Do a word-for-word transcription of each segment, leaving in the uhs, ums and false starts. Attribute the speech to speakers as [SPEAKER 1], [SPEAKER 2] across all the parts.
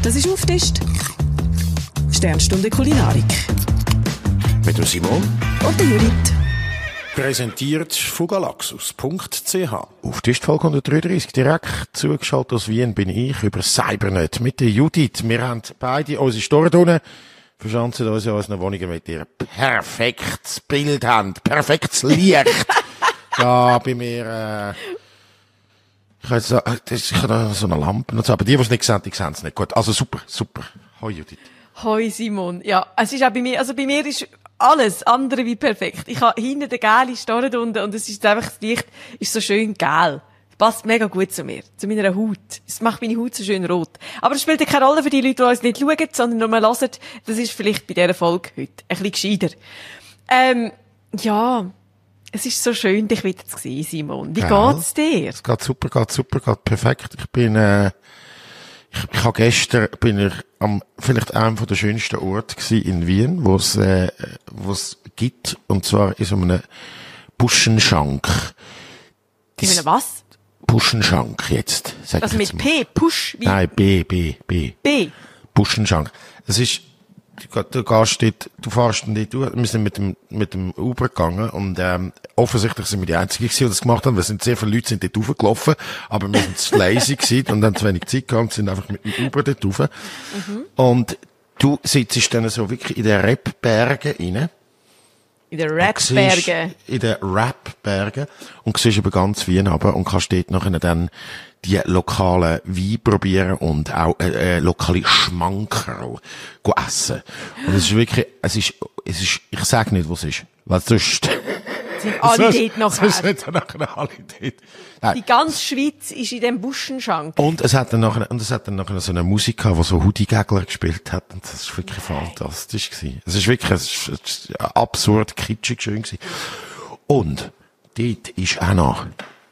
[SPEAKER 1] Das ist Auftischt. Sternstunde Kulinarik.
[SPEAKER 2] Mit dem Simon
[SPEAKER 1] Und der Judith.
[SPEAKER 2] Präsentiert von galaxus punkt c h. Auftischt Folge hundertdreiunddreissig. Direkt zugeschaltet aus Wien bin ich über Cybernet mit der Judith. Wir haben beide unsere Stordunnen verschanzen uns in unseren Wohnungen mit ihr perfektes Bild haben, perfektes Licht. Da bei mir, äh, ich habe so, das ich habe so eine Lampe und so, aber die, die es nicht sehen, die sehen es nicht. Gut, also super, super. Hoi Judith.
[SPEAKER 3] Hoi Simon. Ja, es ist auch bei mir, also bei mir ist alles andere wie perfekt. Ich habe hinten den gelben Stordunden und es ist einfach, das Licht ist so schön gel. Das passt mega gut zu mir, zu meiner Haut. Es macht meine Haut so schön rot. Aber es spielt ja keine Rolle für die Leute, die uns nicht schauen, sondern nur mal hören. Das ist vielleicht bei dieser Folge heute ein bisschen gescheiter. Ähm, ja, es ist so schön, dich wieder zu sehen, Simon. Wie
[SPEAKER 2] Gell?
[SPEAKER 3] geht's dir?
[SPEAKER 2] Es geht super, geht super, geht perfekt. Ich bin, äh, ich, ich habe gestern, bin ich am, vielleicht einem der schönsten Orte gewesen in Wien, wo es, äh, wo es gibt, und zwar in so einem Buschenschank.
[SPEAKER 3] Ich meine, was?
[SPEAKER 2] Buschenschank jetzt, sag
[SPEAKER 3] Also
[SPEAKER 2] ich jetzt
[SPEAKER 3] mit
[SPEAKER 2] mal.
[SPEAKER 3] P, Push, wie
[SPEAKER 2] Nein, B, B, B.
[SPEAKER 3] B.
[SPEAKER 2] Buschenschank. Es ist, du, du gehst dort, du fährst dann dort durch. Wir sind mit dem, mit dem Uber gegangen und, ähm, offensichtlich sind wir die Einzigen gewesen, die das gemacht haben. Wir sind sehr viele Leute sind dort raufgelaufen, aber wir sind zu lazy gewesen und haben zu wenig Zeit gehabt und sind einfach mit dem Uber dort rauf. Mhm. Und du sitzt dann so wirklich in den Rap-Bergen rein.
[SPEAKER 3] In den
[SPEAKER 2] Und
[SPEAKER 3] Rap-Bergen.
[SPEAKER 2] siehst In den Rap-Bergen. Und siehst über ganz Wien runter und kannst dort nachher dann die lokalen Weine probieren und auch, äh, äh, lokale Schmankerl go essen. Und es ist wirklich, es ist, es ist, ich sag nicht, was es ist. Weil sonst,
[SPEAKER 3] Sind alle dort noch
[SPEAKER 2] sonst
[SPEAKER 3] her.
[SPEAKER 2] sind nachher alle dort. Nein.
[SPEAKER 3] Die ganze Schweiz ist in dem Buschenschank.
[SPEAKER 2] Und es hat dann nachher, und es hat dann nachher so eine Musik gehabt, die so Hoodie Gegler gespielt hat. Und das ist wirklich
[SPEAKER 3] Nein.
[SPEAKER 2] fantastisch gewesen. Es ist wirklich, es ist, es ist absurd kitschig schön gewesen. Und dort ist auch noch,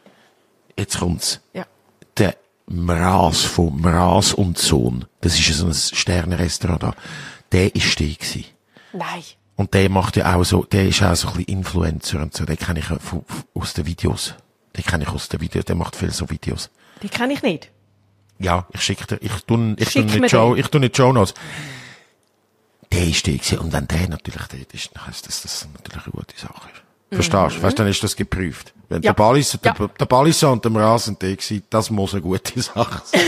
[SPEAKER 2] jetzt kommt's,
[SPEAKER 3] Ja.
[SPEAKER 2] der Mraz von Mraz und Sohn. Das ist so ein Sternenrestaurant da. Der ist der gewesen.
[SPEAKER 3] Nein.
[SPEAKER 2] Und der macht ja auch so, der ist auch so ein bisschen Influencer und so. Den kenne ich von, aus den Videos. Den kenne ich aus den Videos. Der macht viel so Videos.
[SPEAKER 3] Die kenne ich nicht.
[SPEAKER 2] Ja, ich schicke dir, ich tu, ich tu
[SPEAKER 3] Schick mir
[SPEAKER 2] nicht Show,
[SPEAKER 3] den.
[SPEAKER 2] ich tu nicht Show Notes. Der ist der gewesen. Und wenn der natürlich der ist, dann heisst das, dass das natürlich eine gute Sache ist. Verstehst du? Weißt du, dann ist das geprüft. Wenn
[SPEAKER 3] Ja.
[SPEAKER 2] der Ballis,
[SPEAKER 3] Ja.
[SPEAKER 2] der, der Ballis und der Mraz sind der gewesen, das muss eine gute Sache sein.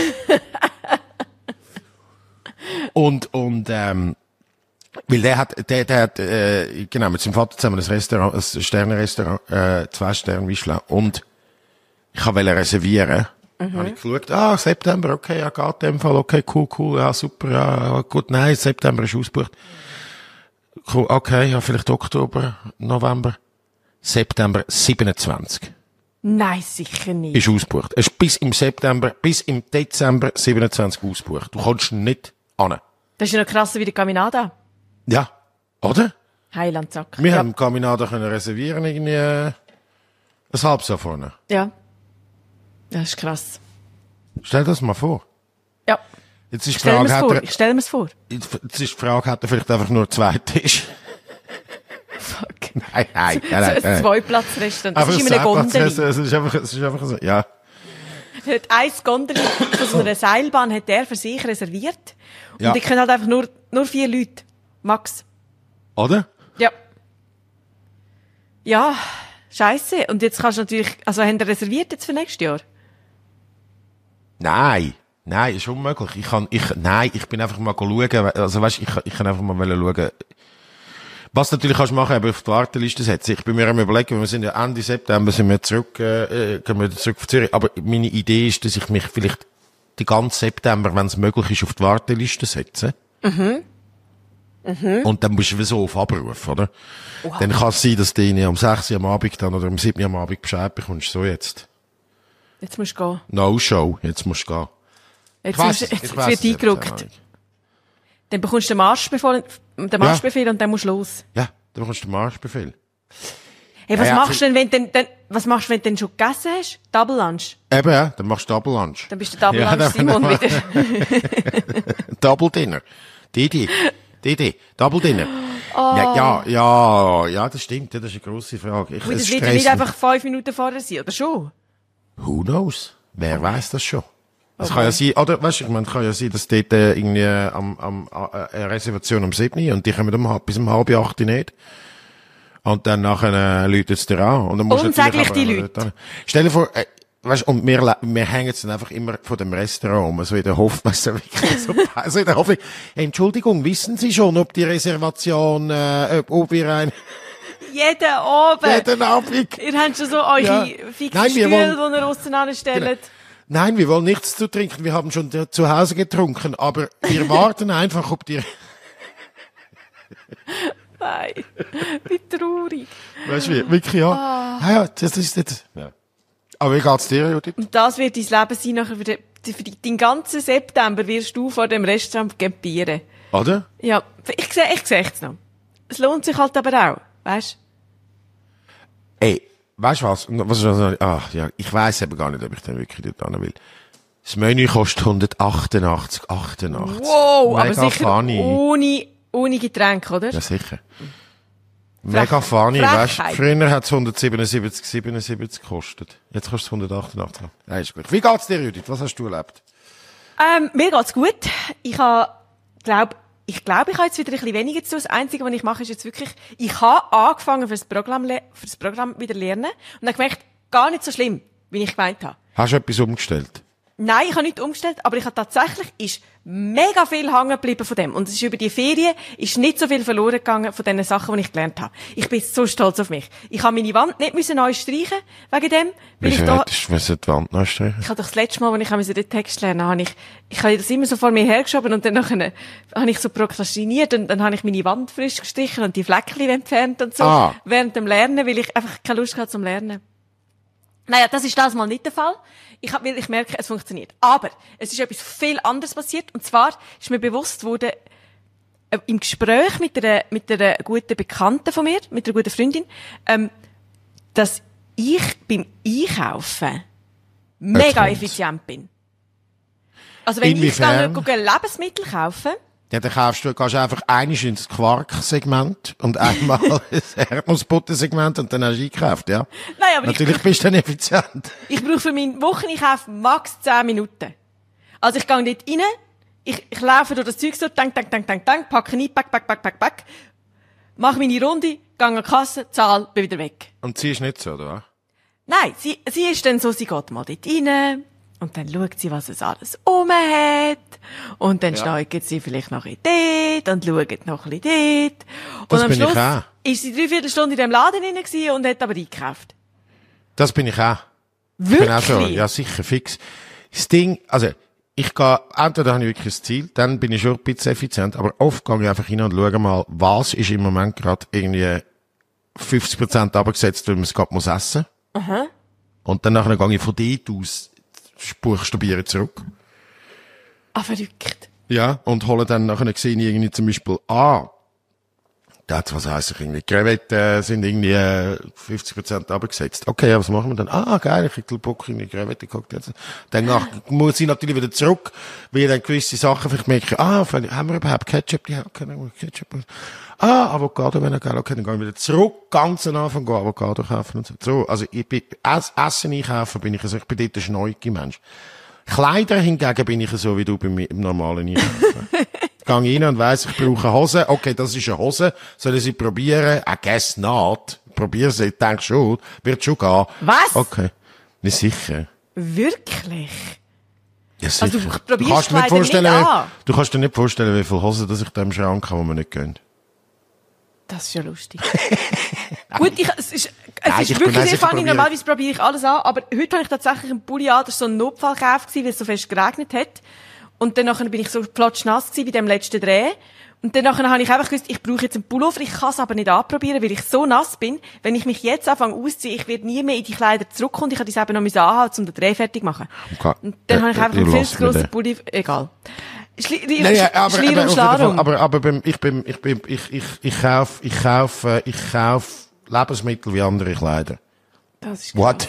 [SPEAKER 2] und, und, ähm, weil der hat, der, der hat, äh, genau, mit seinem Vater zusammen ein Restaurant, ein Sternenrestaurant, äh, zwei Sterne Michelin. Und ich wollte reservieren. Mhm. Habe ich geschaut, ah, September, okay, ja, geht in dem Fall, okay, cool, cool, ja, super, ja, gut, nein, September ist ausgebucht. Cool, okay, ja, vielleicht Oktober, November. September siebenundzwanzig.
[SPEAKER 3] Nein, sicher nicht.
[SPEAKER 2] Ist ausgebucht. Es ist bis im September, bis im Dezember siebenundzwanzig ausgebucht. Du kannst nicht an.
[SPEAKER 3] Das ist ja noch krasser wie der Caminada.
[SPEAKER 2] Ja. Oder?
[SPEAKER 3] Heilandsack.
[SPEAKER 2] Wir
[SPEAKER 3] ja.
[SPEAKER 2] haben Caminada können reservieren, irgendwie, äh, ein halbes Jahr vorne.
[SPEAKER 3] Ja. Das ist krass.
[SPEAKER 2] Stell dir das mal vor.
[SPEAKER 3] Ja.
[SPEAKER 2] Jetzt ist die
[SPEAKER 3] Stell
[SPEAKER 2] Frage,
[SPEAKER 3] mir's
[SPEAKER 2] hat
[SPEAKER 3] vor.
[SPEAKER 2] er,
[SPEAKER 3] Ich stell mir's vor.
[SPEAKER 2] jetzt ist die Frage, hat er vielleicht einfach nur zwei Tische?
[SPEAKER 3] Fuck.
[SPEAKER 2] Nein, nein,
[SPEAKER 3] So
[SPEAKER 2] nein, nein.
[SPEAKER 3] ein
[SPEAKER 2] nein.
[SPEAKER 3] Zweiplatzrestaurant. Das
[SPEAKER 2] Aber
[SPEAKER 3] ist in einem Gondel.
[SPEAKER 2] Es ist einfach, es ist einfach so, ja.
[SPEAKER 3] Hat ein Gondel von so einer Seilbahn hat der für sich reserviert. Und
[SPEAKER 2] Ja.
[SPEAKER 3] die können halt einfach nur, nur vier Leute. Max.
[SPEAKER 2] Oder?
[SPEAKER 3] Ja. Ja. Scheisse. Und jetzt kannst du natürlich, also haben die reserviert jetzt für nächstes Jahr?
[SPEAKER 2] Nein. Nein, ist unmöglich. Ich kann, ich, nein, ich bin einfach mal schauen, also weißt, ich, ich kann einfach mal schauen. Was natürlich kannst du machen, aber auf die Warteliste setzen. Ich bin mir am überlegen, wir sind ja Ende September, sind wir zurück, äh, gehen wir zurück auf Zürich. Aber meine Idee ist, dass ich mich vielleicht die ganze September, wenn es möglich ist, auf die Warteliste setze. Mhm. Mhm. Und dann musst du so auf Abruf, oder?
[SPEAKER 3] Wow.
[SPEAKER 2] Dann kann es sein, dass du ihnen am sechs Uhr am Abend dann oder am sieben Uhr am Abend Bescheid bekommst. So jetzt.
[SPEAKER 3] Jetzt musst du gehen.
[SPEAKER 2] No-Show. Jetzt musst du gehen.
[SPEAKER 3] Jetzt,
[SPEAKER 2] weiss
[SPEAKER 3] musst,
[SPEAKER 2] es,
[SPEAKER 3] jetzt,
[SPEAKER 2] ich
[SPEAKER 3] jetzt
[SPEAKER 2] weiss
[SPEAKER 3] wird
[SPEAKER 2] es, ich hab's
[SPEAKER 3] eingerückt.
[SPEAKER 2] auch nicht.
[SPEAKER 3] Dann bekommst du den Marschbefehl, den Marschbefehl und dann musst du los.
[SPEAKER 2] Ja, dann bekommst du den Marschbefehl.
[SPEAKER 3] Hey, was
[SPEAKER 2] Ja, ja,
[SPEAKER 3] machst du denn, wenn du denn, dann, was machst du, wenn du denn schon gegessen hast? Double Lunch.
[SPEAKER 2] Eben, ja, dann machst du Double Lunch.
[SPEAKER 3] Dann bist du Double
[SPEAKER 2] Ja,
[SPEAKER 3] Lunch
[SPEAKER 2] dann-
[SPEAKER 3] Simon wieder.
[SPEAKER 2] Double Dinner. Didi. Didi. Double Dinner. Ja, ja, ja, ja, das stimmt. Das ist eine grosse Frage. Ich,
[SPEAKER 3] Und
[SPEAKER 2] es
[SPEAKER 3] das wird ja
[SPEAKER 2] stresst
[SPEAKER 3] nicht
[SPEAKER 2] mich.
[SPEAKER 3] einfach fünf Minuten vorher sein, oder schon?
[SPEAKER 2] Who knows? Wer weiß das schon? Es kann ja sein, oder, weißt du, ich meine, kann ja sein, dass dort äh, irgendwie äh, am, am, äh, eine Reservation um sieben und die kommen um, halb- bis um halb acht nicht. Und dann nachher äh, läutet es dir an. Und dann musst du
[SPEAKER 3] Unsäglich
[SPEAKER 2] natürlich
[SPEAKER 3] die
[SPEAKER 2] aber
[SPEAKER 3] Leute.
[SPEAKER 2] dort hin. Stell dir vor, äh, weißt du, und wir, le- wir hängen jetzt dann einfach immer von dem Restaurant um, so in der Hoffnung, so wirklich so, also in der Hoffnung, hey, Entschuldigung, wissen Sie schon, ob die Reservation, äh, ob, ob wir ein,
[SPEAKER 3] Jeden Abend.
[SPEAKER 2] jeden Abend,
[SPEAKER 3] Ihr habt schon so eure
[SPEAKER 2] Ja.
[SPEAKER 3] fixen
[SPEAKER 2] Nein, wir
[SPEAKER 3] Stühle,
[SPEAKER 2] wollen-
[SPEAKER 3] die ihr aussen anstellt.
[SPEAKER 2] Genau. Nein, wir wollen nichts zu trinken, wir haben schon äh, zu Hause getrunken, aber wir warten einfach, ob die,
[SPEAKER 3] Nein. Wie traurig.
[SPEAKER 2] weißt du wie, wirklich, ja, ja, ja, das ist jetzt, ja. Aber wie geht's dir, Judith?
[SPEAKER 3] Und das wird dein Leben sein, nachher für, den, für den ganzen September wirst du vor dem Restaurant campieren.
[SPEAKER 2] Oder?
[SPEAKER 3] Ja, ich sehe, ich sehe es noch. Es lohnt sich halt aber auch, weißt?
[SPEAKER 2] Ey, weißt du was? Was ist das? Ach, ja, ich weiss eben gar nicht, ob ich dann wirklich dort hin will. Das Menü kostet hundertachtundachtzig, achtundachtzig.
[SPEAKER 3] Wow, aber
[SPEAKER 2] Mega
[SPEAKER 3] sicher
[SPEAKER 2] funny.
[SPEAKER 3] ohne, ohne Getränk, oder?
[SPEAKER 2] Ja, sicher. Mega funny,
[SPEAKER 3] Frechheit.
[SPEAKER 2] weißt du? Früher hat es hundertsiebenundsiebzig, siebenundsiebzig gekostet. Jetzt kostet es hundertachtundachtzig. Nein, ist gut. Wie geht's dir, Judith? Was hast du erlebt?
[SPEAKER 3] Ähm, mir geht's gut. Ich habe, glaub, ich glaube, ich habe jetzt wieder ein bisschen weniger zu tun. Das Einzige, was ich mache, ist jetzt wirklich, ich habe angefangen fürs Programm, le- fürs Programm wieder lernen und habe gemerkt, gar nicht so schlimm, wie ich gemeint habe.
[SPEAKER 2] Hast du etwas umgestellt?
[SPEAKER 3] Nein, ich habe nicht umgestellt, aber ich habe tatsächlich, ist mega viel hängen geblieben von dem. Und es ist über die Ferien, ist nicht so viel verloren gegangen von den Sachen, die ich gelernt habe. Ich bin so stolz auf mich. Ich habe meine Wand nicht müssen neu streichen, wegen dem, weil ich
[SPEAKER 2] Wieso
[SPEAKER 3] da,
[SPEAKER 2] hättest du müssen die Wand noch streichen?
[SPEAKER 3] ich habe doch das letzte Mal, als ich den Text lernen musste, habe ich, ich habe das immer so vor mir hergeschoben und dann nachher, habe ich so prokrastiniert und dann habe ich meine Wand frisch gestrichen und die Fleckchen entfernt und so,
[SPEAKER 2] Ah.
[SPEAKER 3] während dem Lernen, weil ich einfach keine Lust hatte zum Lernen. Naja, das ist das mal nicht der Fall. Ich hab, weil ich merke, es funktioniert. Aber es ist etwas viel anderes passiert. Und zwar ist mir bewusst worden, äh, im Gespräch mit einer, mit einer guten Bekannten von mir, mit einer guten Freundin, ähm, dass ich beim Einkaufen mega
[SPEAKER 2] kommt's.
[SPEAKER 3] effizient bin. Also wenn
[SPEAKER 2] Inwiefern?
[SPEAKER 3] ich gehe Lebensmittel kaufen,
[SPEAKER 2] Ja, dann kaufst du, gehst du einfach einmal ins Quark-Segment und einmal ins Erdnussbutter-Segment und dann hast du eingekauft, ja?
[SPEAKER 3] nein, aber
[SPEAKER 2] Natürlich
[SPEAKER 3] ich,
[SPEAKER 2] bist du dann effizient.
[SPEAKER 3] ich brauche für meinen Wocheneinkauf max zehn Minuten. Also ich gehe dort rein, ich, ich laufe durch das Zeug so, tank, tank, tank, tank, tank, packe ein, pack, pack, pack, pack, pack, mache meine Runde, gehe an die Kasse, zahl, bin wieder weg.
[SPEAKER 2] Und sie ist nicht so, oder?
[SPEAKER 3] Nein, sie, sie ist dann so, sie geht mal dort rein und dann schaut sie, was es alles rum hat. Und dann
[SPEAKER 2] Ja.
[SPEAKER 3] schneigt sie vielleicht noch ein bisschen dort und schaut noch ein bisschen dort. Und
[SPEAKER 2] Das
[SPEAKER 3] am
[SPEAKER 2] bin ich
[SPEAKER 3] Schluss
[SPEAKER 2] auch.
[SPEAKER 3] ist sie dreiviertel Stunde in dem Laden drin gewesen und hat aber eingekauft.
[SPEAKER 2] Das bin ich auch. Ich
[SPEAKER 3] Wirklich?
[SPEAKER 2] bin auch so, ja sicher, fix. Das Ding, also, ich gehe, entweder habe ich wirklich ein Ziel, dann bin ich schon ein bisschen effizient, aber oft gehe ich einfach hin und schaue mal, was ist im Moment gerade irgendwie fünfzig Prozent abgesetzt, weil man es gerade muss essen.
[SPEAKER 3] Aha.
[SPEAKER 2] Und dann nachher gehe ich von dort aus buchstabieren zurück.
[SPEAKER 3] Ah, verrückt.
[SPEAKER 2] Ja, und hole dann nachher gesehen irgendwie zum Beispiel, ah, das, was heisst ich irgendwie, Krevetten sind irgendwie äh, fünfzig Prozent abgesetzt. Okay, ja, was machen wir dann? Ah, geil, ich will Bock in die Krevetten geguckt. Dann nach, muss ich natürlich wieder zurück, weil ich dann gewisse Sachen vielleicht merke, ah, haben wir überhaupt Ketchup? Ja, okay, dann Ketchup. Ah, Avocado, wenn er geil, okay, dann gehe ich wieder zurück, ganz am Anfang, gehe Avocado kaufen und so. so. Also, ich bin, Ess, Essen einkaufen bin ich, also ich bin dort ein schneuige Mensch. Kleider hingegen bin ich so wie du beim im normalen Einkaufen. Gehe rein und weiss, ich brauche Hose. Okay, das ist eine Hose. Soll ich sie probieren? I guess not. Probier sie, ich denke schon. Wird schon gehen.
[SPEAKER 3] Was?
[SPEAKER 2] Okay. Nicht sicher.
[SPEAKER 3] Wirklich?
[SPEAKER 2] Ja, sicher.
[SPEAKER 3] Also, du probierst
[SPEAKER 2] kannst dir nicht
[SPEAKER 3] Kleider
[SPEAKER 2] vorstellen,
[SPEAKER 3] nicht
[SPEAKER 2] wie-
[SPEAKER 3] an.
[SPEAKER 2] du kannst dir nicht vorstellen, wie viele Hosen dass ich da im Schrank habe, die man nicht gönnt.
[SPEAKER 3] Das ist ja lustig. Gut, ich, es ist, es
[SPEAKER 2] Nein,
[SPEAKER 3] ist
[SPEAKER 2] ich bin
[SPEAKER 3] wirklich
[SPEAKER 2] weiss,
[SPEAKER 3] sehr
[SPEAKER 2] ich
[SPEAKER 3] funny.
[SPEAKER 2] probiere-
[SPEAKER 3] Normalerweise probiere ich alles an, aber heute habe ich tatsächlich einen Pulli an, das war so ein Notfallkauf gewesen, weil es so fest geregnet hat. Und dann nachher bin ich so plotschnass gewesen bei dem letzten Dreh. Und dann nachher habe ich einfach gewusst, ich brauche jetzt einen Pullover, ich kann es aber nicht anprobieren, weil ich so nass bin. Wenn ich mich jetzt anfange auszuziehen, ich werde nie mehr in die Kleider zurückkommen. Ich habe das eben noch müssen anhalten, um den Dreh fertig zu machen.
[SPEAKER 2] Okay.
[SPEAKER 3] Und dann
[SPEAKER 2] Äh,
[SPEAKER 3] habe ich
[SPEAKER 2] äh,
[SPEAKER 3] einfach
[SPEAKER 2] ich
[SPEAKER 3] einen viel
[SPEAKER 2] lasse
[SPEAKER 3] zu
[SPEAKER 2] mir
[SPEAKER 3] grossen
[SPEAKER 2] den.
[SPEAKER 3] Pulli, egal. Schli
[SPEAKER 2] Nein, ja, aber,
[SPEAKER 3] Schlier
[SPEAKER 2] aber,
[SPEAKER 3] und
[SPEAKER 2] auf jeden Fall,
[SPEAKER 3] Schlarum.
[SPEAKER 2] aber, aber beim, ich bin, ich bin, ich, ich, ich kauf, ich kauf, äh, ich kauf Lebensmittel wie andere Kleider.
[SPEAKER 3] Das ist
[SPEAKER 2] What?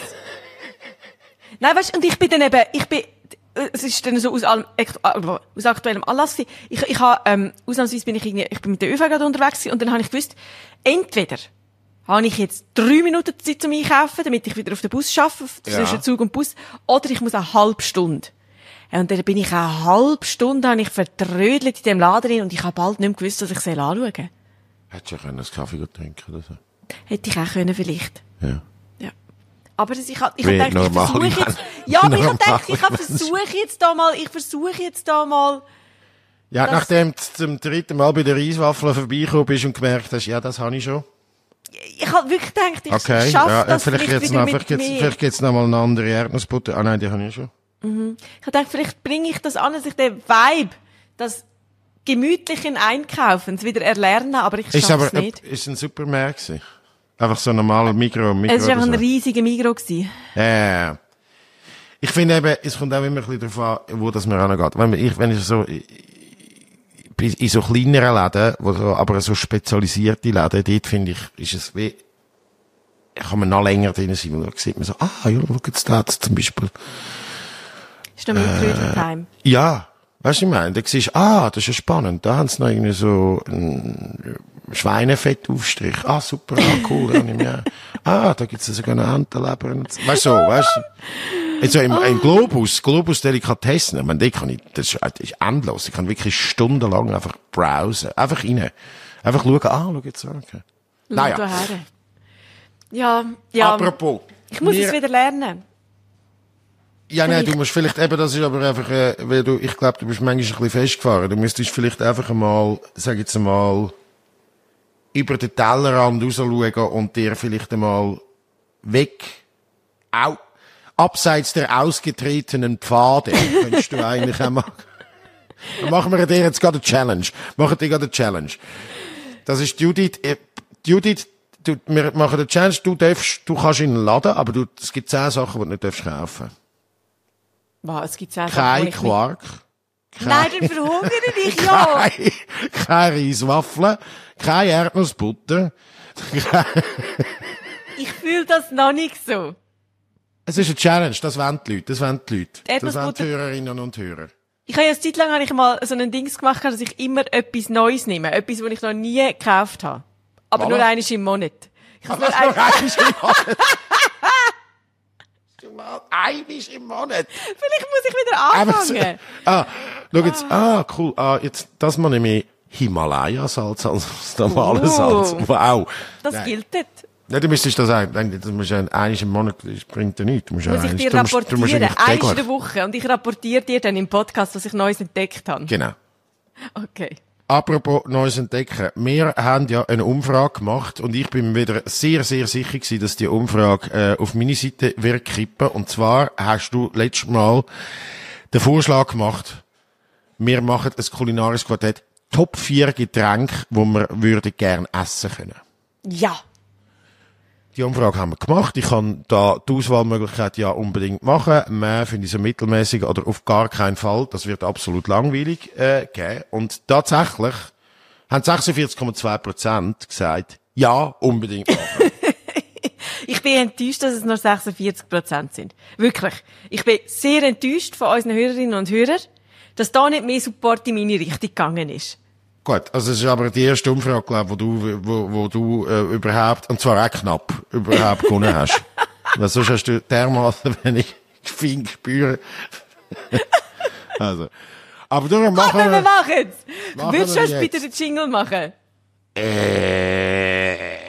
[SPEAKER 3] Nein, weißt, und ich bin dann eben, ich bin, es ist dann so aus, allem, aus aktuellem Anlass gewesen. Ich, ich habe, ähm, ausnahmsweise bin ich irgendwie, ich bin mit der ÖV gerade unterwegs gewesen und dann habe ich gewusst, entweder habe ich jetzt drei Minuten Zeit zum Einkaufen, damit ich wieder auf den Bus schaffe,
[SPEAKER 2] Ja.
[SPEAKER 3] zwischen Zug und Bus, oder ich muss eine halbe Stunde. Und dann bin ich eine halbe Stunde habe ich vertrödelt in dem Laden drin und ich habe bald nicht mehr gewusst, was ich anschauen soll.
[SPEAKER 2] Hättest du ja einen Kaffee trinken oder so?
[SPEAKER 3] Hätte ich auch können, vielleicht.
[SPEAKER 2] Ja.
[SPEAKER 3] Ja. Aber das, ich habe ich
[SPEAKER 2] Wie
[SPEAKER 3] hab gedacht, ich
[SPEAKER 2] normal,
[SPEAKER 3] versuche
[SPEAKER 2] ich
[SPEAKER 3] jetzt, ja, aber ich habe
[SPEAKER 2] normal,
[SPEAKER 3] gedacht, ich hab versuche jetzt da mal, ich versuche jetzt da mal,
[SPEAKER 2] Ja,
[SPEAKER 3] das-
[SPEAKER 2] nachdem du zum dritten Mal bei der Reiswaffel vorbeigekommen bist und gemerkt hast, ja, das habe ich schon.
[SPEAKER 3] ich habe wirklich gedacht, ich
[SPEAKER 2] Okay,
[SPEAKER 3] schaffe
[SPEAKER 2] ja,
[SPEAKER 3] das
[SPEAKER 2] vielleicht
[SPEAKER 3] vielleicht
[SPEAKER 2] jetzt
[SPEAKER 3] wieder
[SPEAKER 2] noch,
[SPEAKER 3] mit
[SPEAKER 2] vielleicht gibt's,
[SPEAKER 3] mir.
[SPEAKER 2] vielleicht gibt's noch mal eine andere Erdnussbutter. Ah nein, die habe ich schon.
[SPEAKER 3] Ich habe gedacht, vielleicht bringe ich das an, dass ich den Vibe, das gemütlichen Einkaufens wieder erlerne, aber ich
[SPEAKER 2] Ist
[SPEAKER 3] schaffe
[SPEAKER 2] aber,
[SPEAKER 3] es nicht.
[SPEAKER 2] ist ein Supermarkt gewesen? Einfach so ein normaler Mikro, Mikro
[SPEAKER 3] Es war einfach
[SPEAKER 2] oder
[SPEAKER 3] ein
[SPEAKER 2] so.
[SPEAKER 3] riesiger Migros gewesen.
[SPEAKER 2] Ja. Ich finde eben, es kommt auch immer ein bisschen darauf an, wo das mir angeht. Wenn ich, wenn ich so, in, in so kleineren Läden, wo so, aber so spezialisierte Läden, dort finde ich, ist es wie, kann man noch länger drin sein, weil da sieht man so, ah, ja, schau jetzt da zum Beispiel.
[SPEAKER 3] Ist noch mein äh, Time.
[SPEAKER 2] Ja, weißt du, ich meine, da siehst du, ah, das ist ja spannend, da haben sie noch irgendwie so ein Schweinefettaufstrich. Ah, super, ah, cool, ja, nimm ja. Ah, da gibt's ja sogar eine Entenleber. Weißt du, so, weißt du. Jetzt so im, im Globus, Globus Delikatessen, ich meine, die kann ich, das ist, das ist endlos. Ich kann wirklich stundenlang einfach browsen. Einfach rein. Einfach schauen, ah, schau jetzt, okay.
[SPEAKER 3] Naja.
[SPEAKER 2] Naja.
[SPEAKER 3] Ja, ja.
[SPEAKER 2] Apropos.
[SPEAKER 3] Ich muss
[SPEAKER 2] wir,
[SPEAKER 3] es wieder lernen.
[SPEAKER 2] Ja, nein,
[SPEAKER 3] vielleicht-
[SPEAKER 2] du musst vielleicht eben, das ist aber einfach, äh, weil du, ich glaube, du bist manchmal ein bisschen festgefahren. Du müsstest vielleicht einfach einmal, sag jetzt einmal, über den Tellerrand rausschauen und dir vielleicht einmal weg, au, abseits der ausgetretenen Pfade, könntest du eigentlich auch machen. Dann machen wir dir jetzt gerade eine Challenge. Machen dir gerade eine Challenge. Das ist Judith, äh, Judith, du, wir machen eine Challenge, du darfst, du kannst in den Laden, aber du, es gibt zehn Sachen, die du nicht darfst kaufen.
[SPEAKER 3] Wow, es gibt auch
[SPEAKER 2] Kein
[SPEAKER 3] Sachen, wo ich
[SPEAKER 2] Quark.
[SPEAKER 3] nicht- Nein, dann verhungere ich ja.
[SPEAKER 2] Kein, keine Reiswaffeln, keine Erdnussbutter.
[SPEAKER 3] Ich fühle das noch nicht so.
[SPEAKER 2] Es ist eine Challenge, das wollen die Leute, das wollen die Leute. Das wollen
[SPEAKER 3] Erdnussbutter-
[SPEAKER 2] die Hörerinnen und Hörer.
[SPEAKER 3] Ich habe ja eine Zeit lang habe ich mal so ein Dings gemacht, dass ich immer etwas Neues nehme. Etwas, was ich noch nie gekauft habe. Aber
[SPEAKER 2] Voilà.
[SPEAKER 3] nur eines im Monat. Ich habe nur
[SPEAKER 2] Was
[SPEAKER 3] ein,
[SPEAKER 2] noch eines im Monat? Mal einiges im Monat.
[SPEAKER 3] vielleicht muss ich wieder
[SPEAKER 2] Einfach so-
[SPEAKER 3] anfangen.
[SPEAKER 2] Ah, schau jetzt, ah, cool, ah, jetzt, das mal nämlich Himalaya-Salz als das normale
[SPEAKER 3] Uh.
[SPEAKER 2] Salz. Wow.
[SPEAKER 3] Das
[SPEAKER 2] Nein.
[SPEAKER 3] gilt nicht.
[SPEAKER 2] Ja, du müsstest das sagen, das musst ja einiges im Monat, das bringt dir nichts. Du musst ja
[SPEAKER 3] Muss ich
[SPEAKER 2] einiges-
[SPEAKER 3] dir
[SPEAKER 2] du musst- du musst
[SPEAKER 3] rapportieren.
[SPEAKER 2] eigentlich
[SPEAKER 3] Eines in
[SPEAKER 2] täglich-
[SPEAKER 3] der Woche. Und ich rapportiere dir dann im Podcast, was ich Neues entdeckt habe.
[SPEAKER 2] Genau.
[SPEAKER 3] Okay.
[SPEAKER 2] Apropos Neues entdecken. Wir haben ja eine Umfrage gemacht und ich bin mir wieder sehr, sehr sicher gewesen, dass die Umfrage äh, auf meine Seite wird kippen. Und zwar hast du letztes Mal den Vorschlag gemacht, wir machen ein kulinarisches Quartett, Top vier Getränke, die wir würden gern essen können.
[SPEAKER 3] Ja.
[SPEAKER 2] Die Umfrage haben wir gemacht. Ich kann da die Auswahlmöglichkeit ja unbedingt machen. Mehr finde ich so mittelmäßig oder auf gar keinen Fall. Das wird absolut langweilig äh, geben. Und tatsächlich haben sechsundvierzig Komma zwei Prozent gesagt, ja, unbedingt machen.
[SPEAKER 3] Ich bin enttäuscht, dass es nur sechsundvierzig Prozent sind. Wirklich. Ich bin sehr enttäuscht von unseren Hörerinnen und Hörern, dass da nicht mehr Support in meine Richtung gegangen ist.
[SPEAKER 2] Gut, also es ist aber die erste Umfrage, glaube ich, wo du, wo, wo du äh, überhaupt, und zwar auch knapp, überhaupt gewonnen hast. Weil sonst hast du dermaßen, wenn ich fein spüre. Also. Aber darum machen
[SPEAKER 3] Aber wir
[SPEAKER 2] wir...
[SPEAKER 3] machen's!
[SPEAKER 2] Machen
[SPEAKER 3] Würdest du
[SPEAKER 2] wir
[SPEAKER 3] uns
[SPEAKER 2] jetzt.
[SPEAKER 3] bitte den Jingle machen?
[SPEAKER 2] Äh,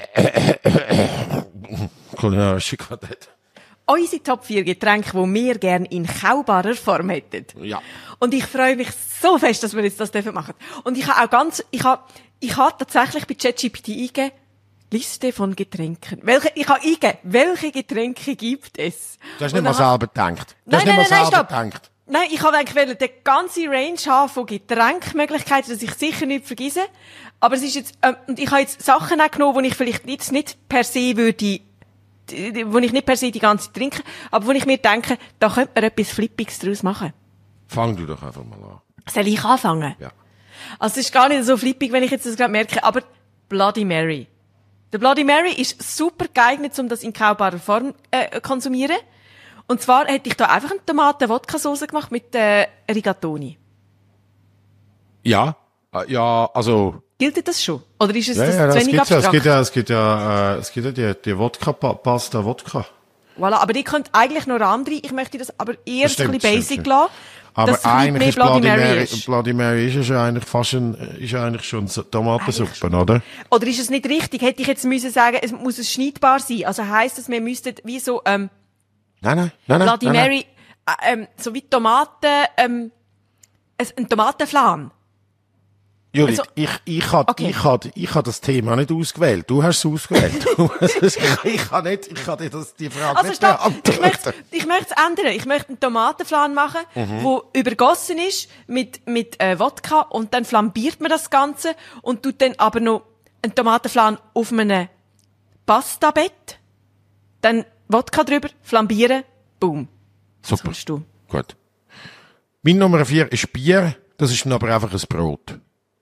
[SPEAKER 2] kulinarische Quartett.
[SPEAKER 3] Unsere Top vier Getränke, die wir gerne in kaubarer Form hätten.
[SPEAKER 2] Ja.
[SPEAKER 3] Und ich freue mich so fest, dass wir jetzt das dürfen machen. Und ich habe auch ganz, ich habe, ich habe tatsächlich bei ChatGPT eingegeben, Liste von Getränken. Welche, ich habe eingegeben, welche Getränke gibt es?
[SPEAKER 2] Du hast
[SPEAKER 3] Und
[SPEAKER 2] nicht mal
[SPEAKER 3] dann ha-
[SPEAKER 2] selber gedacht. Du
[SPEAKER 3] Nein,
[SPEAKER 2] hast nicht
[SPEAKER 3] nein,
[SPEAKER 2] mal
[SPEAKER 3] nein,
[SPEAKER 2] selber
[SPEAKER 3] stopp.
[SPEAKER 2] gedacht.
[SPEAKER 3] Nein, ich habe eigentlich wollen, die ganze Range haben von Getränkmöglichkeiten, dass ich sicher nicht vergesse. Aber es ist jetzt, ähm, und ich habe jetzt Sachen auch genommen, die ich vielleicht jetzt nicht per se würde, die, die- wo ich nicht per se die ganze Zeit trinke, aber wo ich mir denke, da könnte man etwas Flippiges draus machen.
[SPEAKER 2] Fang du doch einfach mal an.
[SPEAKER 3] Soll ich anfangen?
[SPEAKER 2] Ja.
[SPEAKER 3] Also es ist gar nicht so flippig, wenn ich jetzt das gerade merke, aber Bloody Mary. Der Bloody Mary ist super geeignet, um das in kaubarer Form äh, konsumieren. Und zwar hätte ich da einfach eine Tomaten-Wodka-Sauce gemacht mit äh, Rigatoni.
[SPEAKER 2] Ja. Äh, Ja, also...
[SPEAKER 3] Gilt das schon? Oder ist es
[SPEAKER 2] Ja,
[SPEAKER 3] das
[SPEAKER 2] ja,
[SPEAKER 3] zu
[SPEAKER 2] das
[SPEAKER 3] wenig
[SPEAKER 2] gibt ja, es
[SPEAKER 3] abstrakt?
[SPEAKER 2] gibt ja, es gibt ja, äh, es gibt ja die, die Wodka, Pa- Pasta Wodka.
[SPEAKER 3] Voilà, aber ihr könnt eigentlich noch andere, ich möchte das aber eher so ein bisschen basic
[SPEAKER 2] stimmt.
[SPEAKER 3] lassen.
[SPEAKER 2] Aber
[SPEAKER 3] dass es ein
[SPEAKER 2] eigentlich
[SPEAKER 3] bisschen
[SPEAKER 2] ist
[SPEAKER 3] mehr
[SPEAKER 2] Bloody Mary,
[SPEAKER 3] ist.
[SPEAKER 2] Bloody Mary ist ja eigentlich fast ein, ist ja eigentlich schon so Tomatensuppe, oder?
[SPEAKER 3] Oder ist es nicht richtig? Hätte ich jetzt müssen sagen, es muss es schneidbar sein. Also heisst es, wir müssten wie so, ähm,
[SPEAKER 2] Nein, nein, nein, nein.
[SPEAKER 3] Bloody
[SPEAKER 2] nein,
[SPEAKER 3] Mary, äh, ähm, so wie Tomaten, ähm, ein, ein Tomatenflan.
[SPEAKER 2] Judith,
[SPEAKER 3] Also,
[SPEAKER 2] ich, ich habe
[SPEAKER 3] okay.
[SPEAKER 2] ich hab, ich hab das Thema nicht ausgewählt. Du hast es ausgewählt. ich kann nicht, ich kann dir das, die Frage
[SPEAKER 3] Also
[SPEAKER 2] nicht
[SPEAKER 3] stopp, ich
[SPEAKER 2] beantworten.
[SPEAKER 3] möchte, ich möchte es ändern. Ich möchte einen Tomatenflan machen,
[SPEAKER 2] Mhm.
[SPEAKER 3] wo übergossen ist mit, mit, äh, Wodka und dann flambiert man das Ganze und tut dann aber noch einen Tomatenflan auf einem Pastabett, dann Wodka drüber, flambieren, boom.
[SPEAKER 2] Super.
[SPEAKER 3] Das kannst du.
[SPEAKER 2] Gut. Mein Nummer vier ist Bier. Das ist dann aber einfach ein Brot.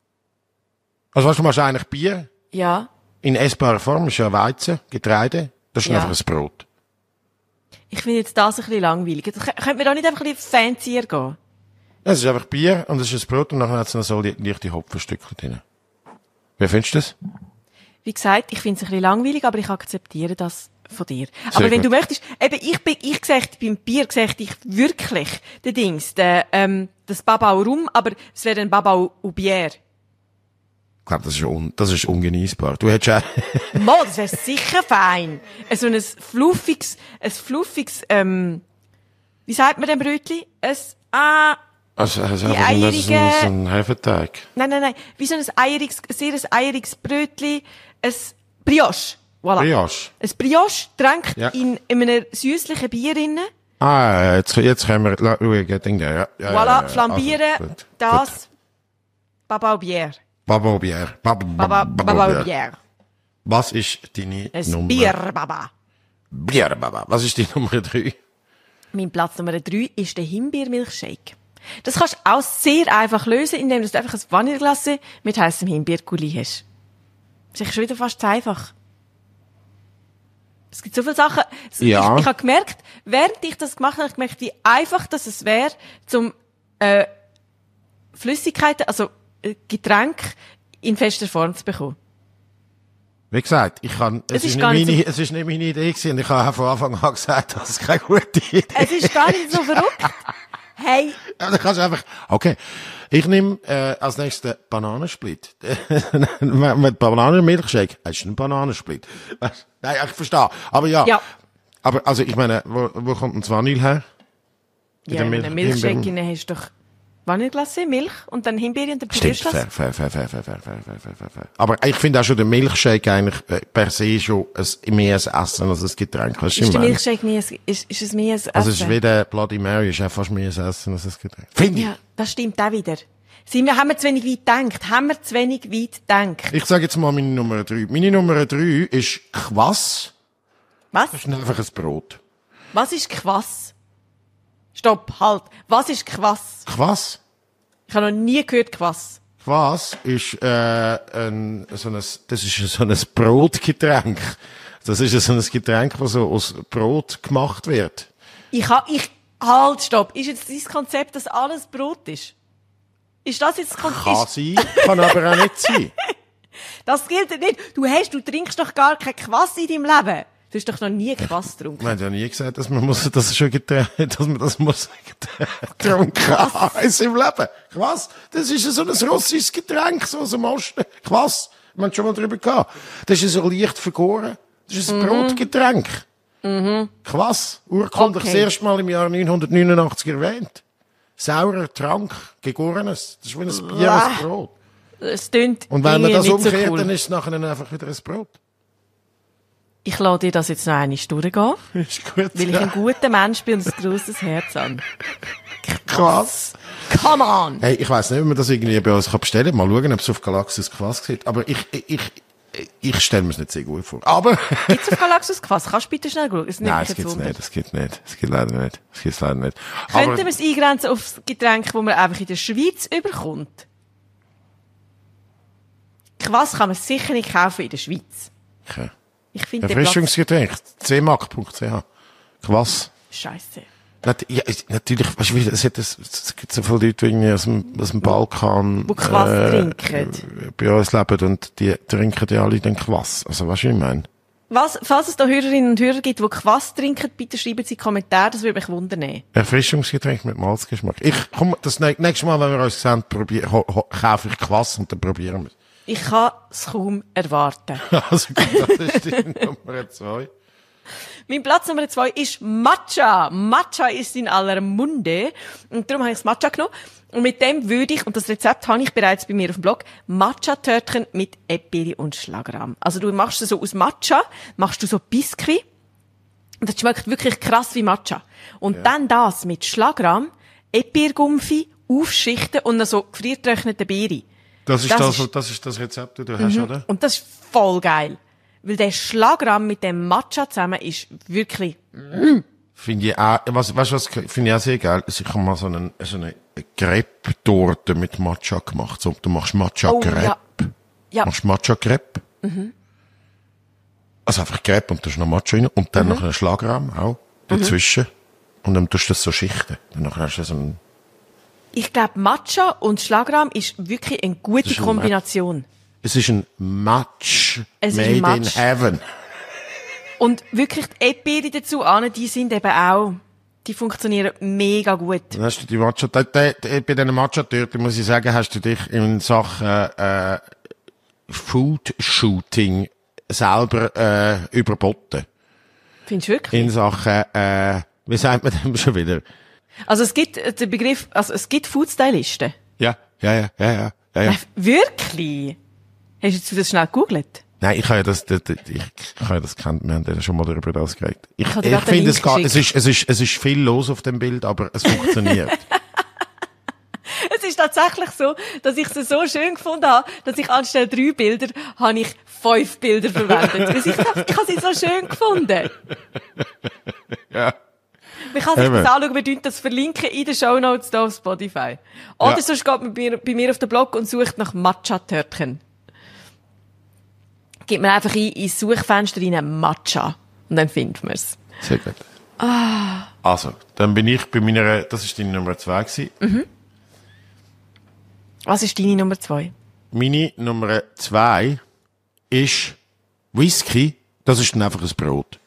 [SPEAKER 2] Also weißt du, du machst eigentlich Bier
[SPEAKER 3] Ja.
[SPEAKER 2] in essbarer Form, ist ja Weizen, Getreide. Das ist dann
[SPEAKER 3] Ja.
[SPEAKER 2] einfach ein Brot.
[SPEAKER 3] Ich finde jetzt das ein bisschen langweilig. Das kö- Könnte mir da nicht einfach ein bisschen fancier gehen?
[SPEAKER 2] Es ist einfach Bier und es ist ein Brot und nachher hat es noch so li- leichte Hopfenstücke drin. Wie findest du das?
[SPEAKER 3] Wie gesagt, ich finde es ein bisschen langweilig, aber ich akzeptiere das von dir. Aber wenn
[SPEAKER 2] gut.
[SPEAKER 3] du möchtest, eben, ich bin, ich gesagt, beim Bier gesagt ich wirklich, der Dings, der, ähm, das Babau Rum, aber es wäre ein Babau au Bière.
[SPEAKER 2] Ich glaube, das ist, un, das ist ungenießbar. Du hättest auch,
[SPEAKER 3] Mo, das wäre sicher fein. Äh, So ein fluffiges, ein fluffiges, ähm, wie sagt man dem Brötli? Ein, ah,
[SPEAKER 2] also, also
[SPEAKER 3] Die
[SPEAKER 2] einfach ein, so ein,
[SPEAKER 3] eierige-
[SPEAKER 2] so ein Hefeteig.
[SPEAKER 3] nein, nein, nein, wie so ein eieriges, sehr ein eieriges Brötli, ein Brioche. Voilà.
[SPEAKER 2] Brioche.
[SPEAKER 3] Ein Brioche tränkt
[SPEAKER 2] Ja.
[SPEAKER 3] in, in einem süßlichen Bier drin.
[SPEAKER 2] Ah, jetzt, jetzt können wir, la- schauen, Ding da, ja. ja
[SPEAKER 3] Voilà,
[SPEAKER 2] ja, ja.
[SPEAKER 3] flambieren,
[SPEAKER 2] Also, gut,
[SPEAKER 3] das,
[SPEAKER 2] gut.
[SPEAKER 3] Babau Bière.
[SPEAKER 2] Baba Bier. Baba,
[SPEAKER 3] Baba,
[SPEAKER 2] Baba
[SPEAKER 3] Babau
[SPEAKER 2] Bier.
[SPEAKER 3] Bière.
[SPEAKER 2] Was ist deine
[SPEAKER 3] Ein
[SPEAKER 2] Nummer?
[SPEAKER 3] Bier, Baba.
[SPEAKER 2] Bier, Baba. Was ist die Nummer drei?
[SPEAKER 3] Mein Platz Nummer drei ist der Himbeermilchshake. Das kannst du auch sehr einfach lösen, indem du einfach ein Vanilleglas mit heissem Himbeerkuli hast. Das ist schon wieder fast zu einfach. Es gibt so viele Sachen.
[SPEAKER 2] Ja.
[SPEAKER 3] Ich, ich habe gemerkt, während ich das gemacht habe, habe ich gemerkt, wie einfach das es wäre, zum äh, Flüssigkeiten, also äh, Getränk in fester Form zu bekommen.
[SPEAKER 2] Wie gesagt, ich kann, es,
[SPEAKER 3] Es
[SPEAKER 2] ist
[SPEAKER 3] ist
[SPEAKER 2] nicht
[SPEAKER 3] gar nicht
[SPEAKER 2] meine,
[SPEAKER 3] so-
[SPEAKER 2] es ist nicht meine Idee gewesen und ich habe von Anfang an gesagt, das ist keine gute Idee.
[SPEAKER 3] Es ist gar nicht so verrückt. Hey,
[SPEAKER 2] Ja, dann kannst du einfach, okay. Ich nehme, äh, als nächstes den Bananensplit. Mit Bananenmilchshake. Das ist ein Bananensplit. Weißt? Nein, ich verstehe. Aber ja.
[SPEAKER 3] ja.
[SPEAKER 2] Aber, also, ich meine, wo, wo kommt denn das Vanille her?
[SPEAKER 3] Ja,
[SPEAKER 2] der
[SPEAKER 3] in
[SPEAKER 2] Milch-
[SPEAKER 3] einem Milchshake
[SPEAKER 2] Himbeer-
[SPEAKER 3] rein hast du doch Vanilleglas, Milch und dann Himbeere und dann
[SPEAKER 2] Stimmt,
[SPEAKER 3] probierst du das.
[SPEAKER 2] fair, fair, fair, fair, fair, fair, fair, fair, fair, fair. Aber ich finde auch schon der Milchshake eigentlich äh, per se schon ein, mehr ein Essen als ein Getränk. Weißt du,
[SPEAKER 3] Ist
[SPEAKER 2] ich
[SPEAKER 3] der
[SPEAKER 2] meine?
[SPEAKER 3] Milchshake nie, ein- ist, ist es mehr ein Essen?
[SPEAKER 2] Also es ist wie der Bloody Mary, ist auch fast mehr ein Essen als ein Getränk. Finde ich.
[SPEAKER 3] Ja, das stimmt auch wieder. Sind wir, haben wir zu wenig weit gedacht? Haben wir zu wenig weit gedacht?
[SPEAKER 2] Ich sage jetzt mal meine Nummer drei. Meine Nummer drei ist Quass.
[SPEAKER 3] Was?
[SPEAKER 2] Das ist einfach ein Brot.
[SPEAKER 3] Was ist Quass? Stopp, halt. Was ist Quass?
[SPEAKER 2] Quass?
[SPEAKER 3] Ich habe noch nie gehört Quass.
[SPEAKER 2] Quass ist, äh, ein, so ein, das ist so ein Brotgetränk. Das ist so ein Getränk, das so aus Brot gemacht wird.
[SPEAKER 3] Ich ha, ich, halt, stopp. Ist jetzt dein Konzept, dass alles Brot ist? Ist das jetzt das
[SPEAKER 2] Kann
[SPEAKER 3] Konzept?
[SPEAKER 2] sein, kann aber auch nicht sein.
[SPEAKER 3] Das gilt nicht. Du hast, du trinkst doch gar kein Quass in deinem Leben. Du hast doch noch nie Quass getrunken.
[SPEAKER 2] Man hat ja nie gesagt, dass man muss, das schon getränkt, dass man das muss getrunken haben in seinem Leben. Quass, das ist so ein russisches Getränk, so aus dem Osten. Quass, man hat schon mal drüber gehabt. Das ist so leicht vergoren. Das ist ein
[SPEAKER 3] Mhm.
[SPEAKER 2] Brotgetränk. Mhm. Quass, urkundlich
[SPEAKER 3] Okay.
[SPEAKER 2] das erste Mal im Jahr neunzehnhundertneunundachtzig erwähnt. Saurer Trank, gegorenes. Das ist wie ein Bier,
[SPEAKER 3] Uah.
[SPEAKER 2] ein Brot.
[SPEAKER 3] Es tönt
[SPEAKER 2] Und wenn man
[SPEAKER 3] irgendwie
[SPEAKER 2] das
[SPEAKER 3] nicht so
[SPEAKER 2] umkehrt,
[SPEAKER 3] cool.
[SPEAKER 2] dann ist es nachher einfach wieder ein Brot.
[SPEAKER 3] Ich lasse dir das jetzt noch einmal durchgehen,
[SPEAKER 2] Ist gut.
[SPEAKER 3] weil ich ein guter Mensch bin und ein grosses Herz habe.
[SPEAKER 2] Quass.
[SPEAKER 3] Come on!
[SPEAKER 2] Hey, ich weiss nicht, ob man das irgendwie bei uns bestellen kann. Mal schauen, ob es auf Galaxus Quass sieht. Aber ich, ich, ich, ich stelle mir es nicht sehr gut vor. Aber,
[SPEAKER 3] Gibt's auf Galaxus Quass? Kannst du bitte schnell schauen? Es nimmt
[SPEAKER 2] nein,
[SPEAKER 3] mich
[SPEAKER 2] das
[SPEAKER 3] jetzt
[SPEAKER 2] gibt's
[SPEAKER 3] wunder.
[SPEAKER 2] nicht. Das gibt's nicht. Das gibt leider nicht. Das gibt's leider nicht.
[SPEAKER 3] Könnten
[SPEAKER 2] Aber,
[SPEAKER 3] wir es eingrenzen auf das Getränk, das man einfach in der Schweiz überkommt? Quass kann man sicher nicht kaufen in der Schweiz.
[SPEAKER 2] okay.
[SPEAKER 3] Ich finde den Platz
[SPEAKER 2] Erfrischungsgetränk. c m a c punkt c h. Quass.
[SPEAKER 3] scheisse.
[SPEAKER 2] Nat ja, ist- natürlich, weißt du, wie, es, hat, es, es gibt so viele Leute irgendwie aus dem, aus dem Balkan,
[SPEAKER 3] Wo Quass trinken.
[SPEAKER 2] äh, bei uns leben und die trinken ja alle den Quass. Also, weißt du, wie ich meine?
[SPEAKER 3] Was, falls es da Hörerinnen und Hörer gibt, die Quass trinken, bitte schreiben Sie Kommentare, das würde mich wundern.
[SPEAKER 2] Erfrischungsgetränk mit Malzgeschmack. Ich, komm, das nächste Mal, wenn wir uns sehen, probier, ho, ho, kaufe ich Quass und dann probieren wir es.
[SPEAKER 3] Ich kann es kaum erwarten.
[SPEAKER 2] Also gut, das ist die Nummer zwei.
[SPEAKER 3] Mein Platz Nummer zwei ist Matcha. Matcha ist in aller Munde. Und darum habe ich das Matcha genommen. Und mit dem würde ich, und das Rezept habe ich bereits bei mir auf dem Blog, Matcha-Törtchen mit Epiri und Schlagrahm. Also du machst es so aus Matcha, machst du so Biskuit. Und das schmeckt wirklich krass wie Matcha. Und ja. dann das mit Schlagrahm, Epirgumpfi, aufschichten und dann so gefriergetrocknete Beere.
[SPEAKER 2] Das ist das, das, ist, das ist das Rezept, das du hast,
[SPEAKER 3] mhm.
[SPEAKER 2] oder?
[SPEAKER 3] Und das ist voll geil. Weil der Schlagrahm mit dem Matcha zusammen ist wirklich, mm.
[SPEAKER 2] Finde ich auch, was, weißt du was, finde ich auch sehr geil. Ich habe mal so eine, so eine Crepe-Torte mit Matcha gemacht. So, du machst Matcha-Crepe. Oh, ja. Ja. Machst Matcha-Crepe. Mhm. Also einfach Crepe und da ist noch Matcha rein. Und dann mhm. noch einen Schlagrahm auch dazwischen. Mhm. Und dann tust du das so schichten. Dann hast du so ein
[SPEAKER 3] Ich glaube, Matcha und Schlagrahm ist wirklich eine gute Kombination.
[SPEAKER 2] Ma- es ist ein Match
[SPEAKER 3] es
[SPEAKER 2] made
[SPEAKER 3] ist ein Match.
[SPEAKER 2] in heaven.
[SPEAKER 3] Und wirklich die Epiri dazu an, die sind eben auch, die funktionieren mega gut.
[SPEAKER 2] Dann hast du die Matcha, da, da, da, bei diesen Matcha-Törtchen muss ich sagen, hast du dich in Sachen äh, Food-Shooting selber äh, überboten.
[SPEAKER 3] Findest du wirklich?
[SPEAKER 2] In Sachen, äh, wie sagt man dem schon wieder?
[SPEAKER 3] Also es gibt äh, den Begriff, also es gibt Foodstylisten.
[SPEAKER 2] Ja, ja, ja, ja, ja. ja, ja.
[SPEAKER 3] Äh, wirklich? Hast du das schnell gegoogelt?
[SPEAKER 2] Nein, ich habe ja das, das, das ich, ich habe ja das kennt, wir haben ja schon mal darüber das geredet. Ich, ich, ich finde, es geht, es ist, es ist, es ist viel los auf dem Bild, aber es funktioniert.
[SPEAKER 3] Es ist tatsächlich so, dass ich es so schön gefunden habe, dass ich anstelle drei Bilder, habe ich fünf Bilder verwendet. Weil ich, ich habe sie so schön gefunden.
[SPEAKER 2] Ja.
[SPEAKER 3] Man kann sich Eben. das anschauen, bedeutet das verlinken in den Shownotes hier auf Spotify. Oder ja. sonst geht man bei mir, bei mir auf den Blog und sucht nach Matcha-Törtchen. Gibt man einfach ein, ins Suchfenster rein Matcha. Und dann findet man es.
[SPEAKER 2] Sehr gut.
[SPEAKER 3] Ah.
[SPEAKER 2] Also, dann bin ich bei meiner, das ist deine Nummer zwei gewesen.
[SPEAKER 3] Mhm. Was ist deine Nummer zwei?
[SPEAKER 2] Meine Nummer zwei ist Whisky. Das ist dann einfach ein Brot.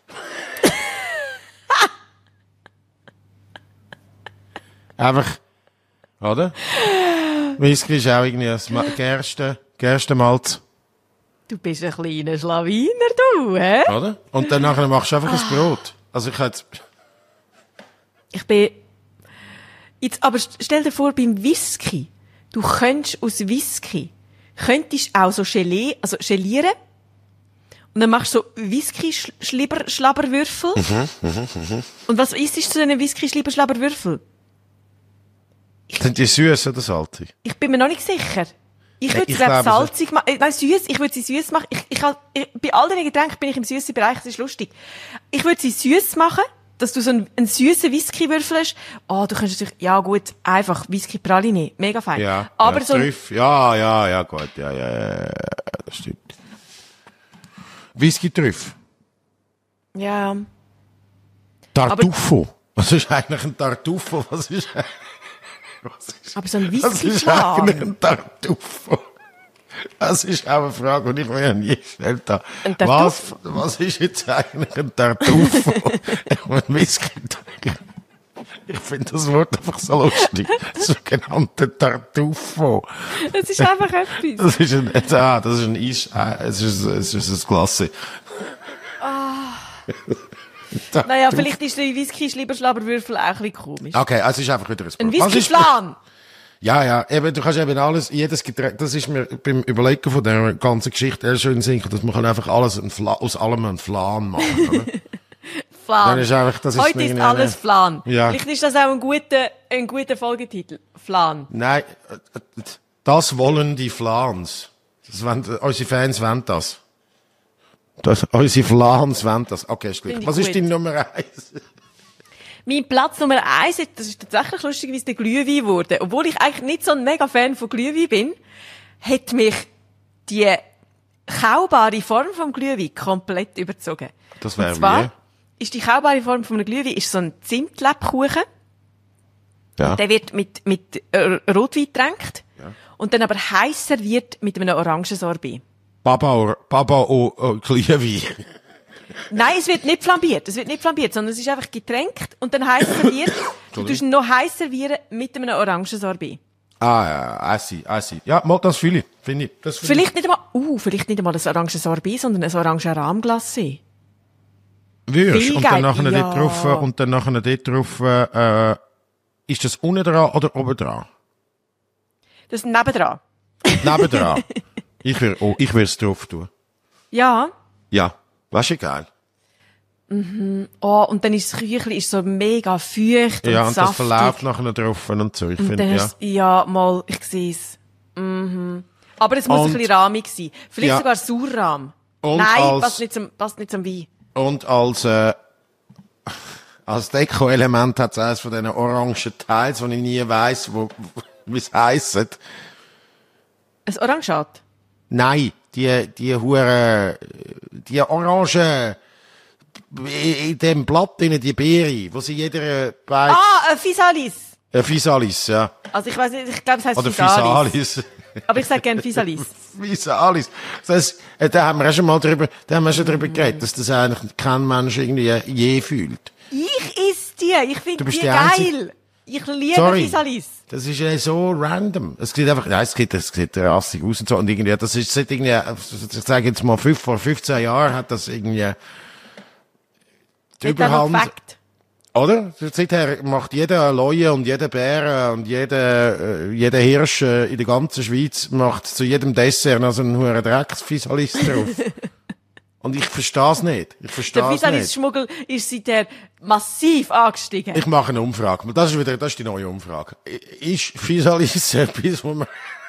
[SPEAKER 2] Einfach, oder? Whisky ist auch irgendwie ein Gerste, Gerstenmalz.
[SPEAKER 3] Du bist ein kleiner Schlawiner, du, hä?
[SPEAKER 2] Oder? Und dann nachher machst du einfach ah. ein Brot. Also ich hätte...
[SPEAKER 3] Ich bin... Jetzt, aber stell dir vor, beim Whisky, du könntest aus Whisky, könntest auch so Gelee, also gelieren, und dann machst du so Whisky-Schlabberwürfel. Mhm, mhm, mhm. Und was isst du zu einem Whisky-Schlabberwürfel?
[SPEAKER 2] Sind die süß oder salzig?
[SPEAKER 3] Ich bin mir noch nicht sicher. Ich würde sie, glaube salzig machen. Nein, süß. Ich würde sie süß machen. Ich, ich, ich, bei all den Getränken bin ich im süßen Bereich. Das ist lustig. Ich würde sie süß machen, dass du so einen, einen süßen Whisky würfelst. Oh, du könntest natürlich, ja gut, einfach Whisky Praline. Mega fein.
[SPEAKER 2] Ja,
[SPEAKER 3] aber
[SPEAKER 2] ja,
[SPEAKER 3] so
[SPEAKER 2] Trüff. Ja, ja, ja, gut. Ja, ja, ja, ja, das stimmt. Whisky Trüff.
[SPEAKER 3] Ja.
[SPEAKER 2] Tartufo. Aber was ist eigentlich ein Tartufo? Was ist Was ist,
[SPEAKER 3] aber so ein Whisky
[SPEAKER 2] Was ist eigentlich ein Tartufo? Das ist auch eine Frage, die ich mir nie gestellt habe. Was, was ist jetzt eigentlich ein Tartufo? Ich meine, Whisky. Ich finde das Wort einfach so lustig. Sogenannte Tartufo.
[SPEAKER 3] Es ist einfach etwas.
[SPEAKER 2] Das ist ein, ah, das ist ein Eis, ah, es ist, es ist ein Klasse.
[SPEAKER 3] Ah. Naja, vielleicht ist der Whisky-Schlibberschlabberwürfel auch ein bisschen komisch.
[SPEAKER 2] Okay, also es ist einfach wieder ein
[SPEAKER 3] Ein Whisky-Flan!
[SPEAKER 2] Ja, ja, eben, du kannst eben alles, jedes Getränk, das ist mir beim Überlegen von der ganzen Geschichte eher schön sinken, dass man kann einfach alles ein Fla, aus allem einen Flan machen, oder?
[SPEAKER 3] Flan.
[SPEAKER 2] Dann ist einfach, das ist
[SPEAKER 3] Heute ist alles Flan.
[SPEAKER 2] Ja.
[SPEAKER 3] Vielleicht ist das auch ein guter, ein guter Folgetitel. Flan.
[SPEAKER 2] Nein, das wollen die Flans. Das wollen, unsere Fans wollen das. Das, unsere Flans wollen das. Okay, ist gleich. Was gut. Ist deine Nummer eins?
[SPEAKER 3] Mein Platz Nummer eins, das ist tatsächlich lustigerweise der Glühwein wurde. Obwohl ich eigentlich nicht so ein mega Fan von Glühwein bin, hat mich die kaubare Form vom Glühwein komplett überzogen.
[SPEAKER 2] Das wäre
[SPEAKER 3] Und zwar
[SPEAKER 2] wie?
[SPEAKER 3] ist die kaubare Form vom Glühwein ist so ein Zimtlebkuchen.
[SPEAKER 2] Ja.
[SPEAKER 3] Der wird mit, mit äh, Rotwein getränkt.
[SPEAKER 2] Ja.
[SPEAKER 3] Und dann aber heiß serviert mit einem Orangensorbet.
[SPEAKER 2] Baba, Baba, oh, oh, Glühwein.
[SPEAKER 3] Nein, es wird nicht flambiert. Es wird nicht flambiert, sondern es ist einfach getränkt und dann heiß serviert. Du tust ihn noch heiß servieren mit einem Orangensorbet.
[SPEAKER 2] Ah, ja, I see, I see. Ja, mal, das fühle ich, finde ich. Das fühle
[SPEAKER 3] Vielleicht nicht einmal, uh, vielleicht nicht einmal ein Orangensorbet, sondern ein Orangenrahmglacé.
[SPEAKER 2] Würst und dann nachher
[SPEAKER 3] ja.
[SPEAKER 2] dort drauf, und dann nachher dort drauf, äh, ist das unten dran oder oben dran?
[SPEAKER 3] Das ist nebendran.
[SPEAKER 2] Nebendran. ich will, oh, ich will es drauf tun.
[SPEAKER 3] Ja.
[SPEAKER 2] Ja. Weißt du, geil.
[SPEAKER 3] Mhm. Oh, und dann ist das Küchli ist so mega feucht und
[SPEAKER 2] Ja, und
[SPEAKER 3] saftig.
[SPEAKER 2] das verläuft nachher drauf und so. Ich
[SPEAKER 3] und
[SPEAKER 2] finde,
[SPEAKER 3] dann
[SPEAKER 2] ja.
[SPEAKER 3] hast, ja, mal, ich sehe es. Mhm. Aber es muss
[SPEAKER 2] Und-
[SPEAKER 3] ein bisschen rahmig sein. Vielleicht
[SPEAKER 2] Ja.
[SPEAKER 3] sogar Sauerrahm.
[SPEAKER 2] Und
[SPEAKER 3] Nein,
[SPEAKER 2] als-
[SPEAKER 3] passt nicht zum, passt nicht zum Wein.
[SPEAKER 2] Und als, äh, als Deko-Element hat es eines von diesen orangen Teils, wo ich nie weiss, wo, wie es heisst.
[SPEAKER 3] Ein Orangat.
[SPEAKER 2] Nein, die, die hure, die Orange, in dem Blatt drinnen, die Beere, wo sie jeder bei,
[SPEAKER 3] Ah, ein Physalis.
[SPEAKER 2] äh, Physalis, ja.
[SPEAKER 3] Also ich weiß nicht, ich glaube, es heisst
[SPEAKER 2] Oder
[SPEAKER 3] Physalis.
[SPEAKER 2] Physalis.
[SPEAKER 3] Aber ich sage gerne Physalis.
[SPEAKER 2] Physalis. Das, äh, da haben wir auch schon mal drüber, da haben wir schon drüber geredet, dass das eigentlich kein Mensch irgendwie je fühlt.
[SPEAKER 3] Ich isse die. Ich finde
[SPEAKER 2] Du bist
[SPEAKER 3] die
[SPEAKER 2] die
[SPEAKER 3] geil.
[SPEAKER 2] Einzige-
[SPEAKER 3] Ich liebe
[SPEAKER 2] Sorry.
[SPEAKER 3] Physalis.
[SPEAKER 2] Das ist ja so random. Es sieht einfach, nein, es sieht, es sieht rassig aus und so. Und irgendwie, das ist seit irgendwie, ich sage jetzt mal, fünf, vor fünfzehn Jahren hat das irgendwie die
[SPEAKER 3] Nicht einfach
[SPEAKER 2] Überhand.
[SPEAKER 3] Fakt.
[SPEAKER 2] Oder? Seither macht jeder Leue und jeder Bär und jeder, äh, jeder Hirsch äh, in der ganzen Schweiz macht zu jedem Dessert noch so einen hohen Drecksfisalis drauf. Und ich verstehe es nicht. Ich verstehe
[SPEAKER 3] Der
[SPEAKER 2] es nicht.
[SPEAKER 3] Physalis-Schmuggel ist seither massiv angestiegen.
[SPEAKER 2] Ich mache eine Umfrage. Das ist wieder, das ist die neue Umfrage. Ist Physalis etwas, wo man,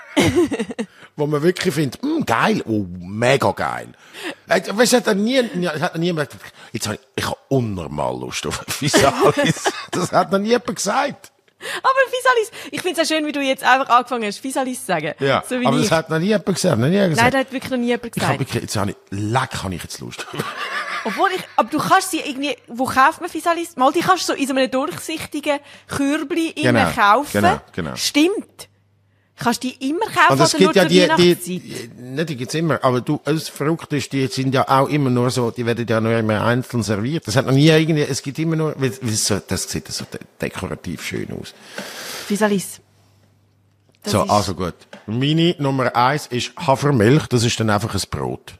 [SPEAKER 2] wo man wirklich findet, mm, geil, oh, mega geil. Äh, Weißt du, hat nie, hat nie gesagt, jetzt habe ich, ich habe unnormal Lust auf Physalis. Das hat noch nie jemand gesagt.
[SPEAKER 3] Aber Physalis, ich finde es ja schön, wie du jetzt einfach angefangen hast, Physalis zu sagen.
[SPEAKER 2] Ja,
[SPEAKER 3] So wie
[SPEAKER 2] aber
[SPEAKER 3] ich.
[SPEAKER 2] das hat noch nie jemand gesagt. Noch nie gesagt.
[SPEAKER 3] Nein, das hat wirklich noch nie jemand
[SPEAKER 2] ich habe
[SPEAKER 3] gesagt.
[SPEAKER 2] wirklich, jetzt habe ich, leck, habe ich jetzt Lust.
[SPEAKER 3] Obwohl ich, aber du kannst sie irgendwie, wo kauft man Physalis? Mal, die kannst du so in so einem durchsichtigen Körbli
[SPEAKER 2] Genau,
[SPEAKER 3] immer kaufen.
[SPEAKER 2] genau, genau.
[SPEAKER 3] Stimmt. Kannst du die immer kaufen
[SPEAKER 2] Und es
[SPEAKER 3] oder nur
[SPEAKER 2] gibt ja
[SPEAKER 3] zur
[SPEAKER 2] die,
[SPEAKER 3] Weihnachtszeit?
[SPEAKER 2] die, ne, die gibt's immer. Aber du, das Verrückte ist, die sind ja auch immer nur so, die werden ja nur immer einzeln serviert. Das hat noch nie irgendwie, es gibt immer nur, weil, weil so, das sieht so de- dekorativ schön aus.
[SPEAKER 3] Physalis. Das
[SPEAKER 2] so,
[SPEAKER 3] ist-
[SPEAKER 2] also gut. Meine Nummer eins ist Hafermilch, das ist dann einfach ein Brot.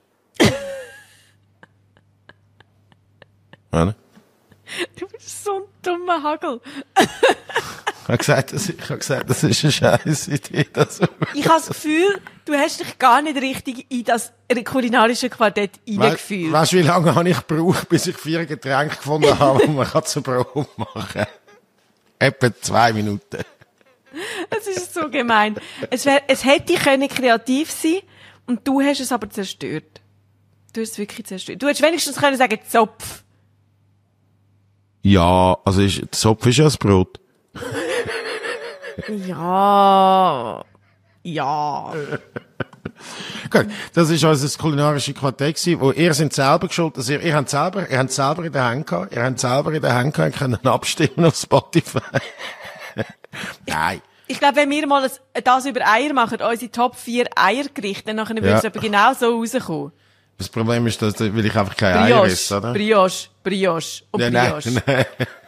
[SPEAKER 2] Ja,
[SPEAKER 3] Du bist so ein dummer Hagel.
[SPEAKER 2] Ich habe gesagt, das, ich habe gesagt, das ist eine scheiß Idee. Das
[SPEAKER 3] Ich habe das Gefühl, du hast dich gar nicht richtig in das kulinarische Quartett eingefühlt.
[SPEAKER 2] Weißt du, wie lange habe ich gebraucht, bis ich vier Getränke gefunden habe, die man kann zu Brot machen kann? Etwa zwei Minuten.
[SPEAKER 3] Das ist so gemein. Es, wär, es hätte können kreativ sein und du hast es aber zerstört. Du hast es wirklich zerstört. Du hättest wenigstens können sagen Zopf.
[SPEAKER 2] Ja, also ist, der Zopf ist ja das Brot.
[SPEAKER 3] Ja. Ja.
[SPEAKER 2] Gut, das ist also das kulinarische Quartett gewesen, wo ihr sind selber schuld, also ihr, ihr habt selber, ihr habt selber in der Hand gehabt, ihr habt selber in der Hand gehabt, ihr könnt abstimmen auf Spotify. Nein.
[SPEAKER 3] Ich glaube, wenn wir mal ein, das über Eier machen, unsere Top vier Eiergerichte, dann nachher würde
[SPEAKER 2] Ja.
[SPEAKER 3] es aber genau so rauskommen.
[SPEAKER 2] Das Problem ist, dass, weil ich einfach keine Eier esse,
[SPEAKER 3] Brioche,
[SPEAKER 2] oder?
[SPEAKER 3] Brioche, Brioche und
[SPEAKER 2] Nein, nein,
[SPEAKER 3] Brioche.
[SPEAKER 2] nein.